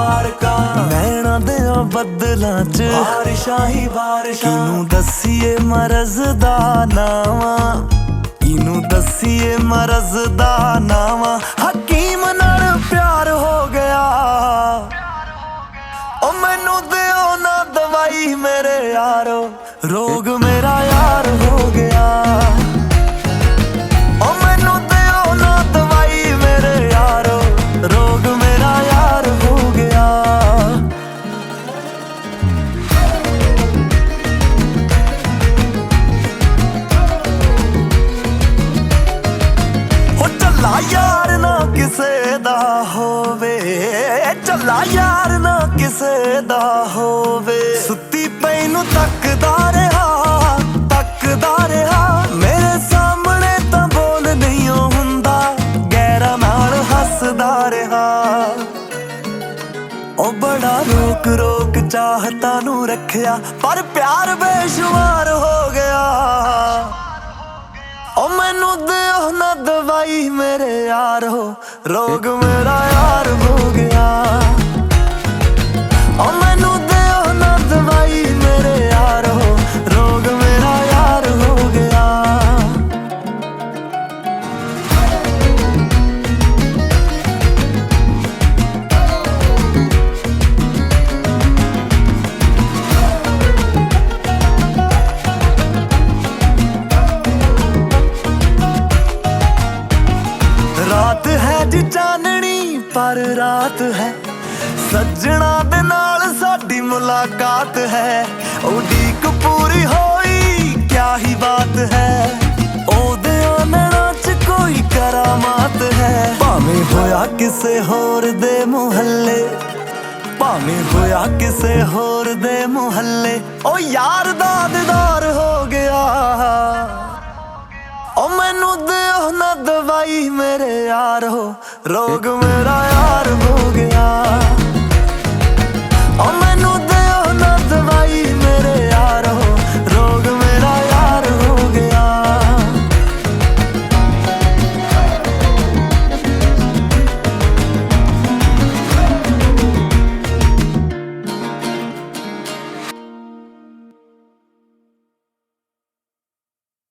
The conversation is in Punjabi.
ਮੁਬਾਰਕਾਂ ਨੈਣਾ ਦੇ ਬੱਦਲਾਂ 'ਚ ਬਾਰਿਸ਼ਾਂ ਹੀ ਬਾਰਿਸ਼ਾਂ। ਕਿਨੂੰ ਦੱਸੀਏ ਮਰਜ਼ ਦਾ ਨਾਵਾਂ, ਕਿਨੂੰ ਦੱਸੀਏ ਮਰਜ਼ ਦਾ ਨਾਵਾਂ। ਹਕੀਮ ਨਾਲ ਪਿਆਰ ਹੋ ਗਿਆ, ਓ ਮੈਨੂੰ ਦਿਓ ਨਾ ਦਵਾਈ ਮੇਰੇ ਯਾਰੋ, ਰੋਗ ਮੇਰਾ ਯਾਰ ਹੋ ਗਿਆ। ਓ ਮੈਨੂੰ ਦਿਓ ਨਾ ਦਵਾਈ ਮੇਰੇ ਯਾਰੋ, ਰੋਗ ਮੇਰਾ ਯਾਰ ਹੋ ਗਿਆ। ਹੋ ਚੱਲਾ ਯਾਰ ਨਾ ਕਿਸੇ ਦਾ ਹੋਵੇ, ਚੱਲਾ ਯਾਰ ਨਾ ਕਿਸੇ ਦਾ ਹੋਵੇ। ਸੁੱਤੀ ਪਈ ਨੂੰ ਤੱਕਦਾ ਰਿਹਾ, ਤੱਕਦਾ ਰਿਹਾ, ਮੇਰੇ ਸਾਹਮਣੇ ਤਾਂ ਬੋਲ ਨਹੀਂ ਹੁੰਦਾ, ਗੈਰਾਂ ਨਾਲ ਹੱਸਦਾ ਰਿਹਾ। ਉਹ ਬੜਾ ਰੋਕ ਰੋਕ ਚਾਹਤਾਂ ਨੂੰ ਰੱਖਿਆ, ਪਰ ਪਿਆਰ ਬੇਸ਼ੁਮਾਰ ਹੋ ਗਿਆ। ਓ ਮੈਨੂੰ ਦਿਓ ਨਾ ਦਵਾਈ ਮੇਰੇ ਯਾਰੋ, ਰੋਗ ਮੇਰਾ ਯਾਰ ਹੋ ਗਿਆ। ਓ ਮੈਨੂੰ ਦਿਓ ਨਾ ਦਵਾਈ ਮੇਰੇ ਯਾਰੋ, ਰੋਗ ਮੇਰਾ ਯਾਰ ਹੋ ਗਿਆ। ਰਾਤ ਹੈ ਜੀ ਚਾਨਣੀ ਪਰ ਰਾਤ ਹੈ, ਸੱਜਣਾ ਦੇ ਨਾਲ ਸਾਡੀ ਮੁਲਾਕਾਤ ਹੈ। ਉਡੀਕ ਪੂਰੀ ਹੋਈ ਕਿਆ ਹੀ ਬਾਤ ਹੈ, ਉਹਦੇ ਨੈਣਾਂ 'ਚ ਕੋਈ ਕਰਾਮਾਤ ਹੈ। ਭਾਵੇਂ ਹੋਇਆ ਕਿਸੇ ਹੋਰ ਦੇ ਮੁਹੱਲੇ, ਭਾਵੇਂ ਹੋਇਆ ਕਿਸੇ ਹੋਰ ਦੇ ਮੁਹੱਲੇ, ਉਹ ਯਾਰ ਦਾ ਦੀਦਾਰ ਹੋ ਗਿਆ। ਓ ਮੈਨੂੰ ਦਿਓ ਨਾ ਦਵਾਈ ਮੇਰੇ ਯਾਰੋ, ਰੋਗ ਮੇਰਾ